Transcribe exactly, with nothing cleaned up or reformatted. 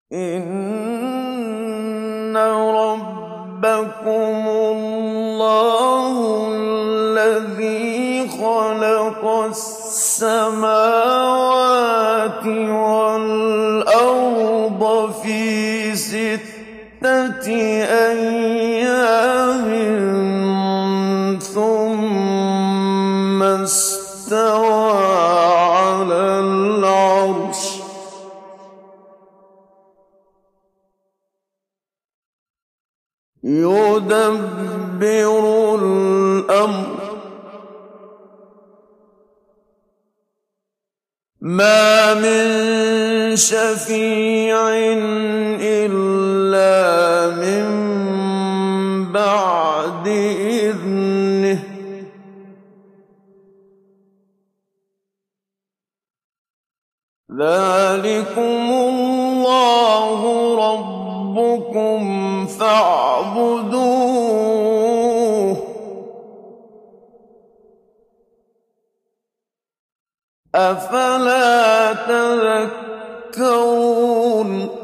إِنَّ رَبَّكُمُ اللَّهُ الَّذِي خَلَقَ السَّمَاوَاتِ وَالْأَرْضَ فِي سِتَّةِ أَيَّامٍ ثُمَّ اسْتَوَىٰ عَلَى الْعَرْشِ ۚ يُدَبِّرُ الْأَمْرَ ۖ مَا مِن شَفِيعٍ إِلَّا مِن بَعْدِ إِذْنِهِ ۚ ذَٰلِكُمُ اللَّهُ رَبُّكُمْ فَاعْبُدُوهُ ۚ أَفَلَا تَذَكَّرُونَ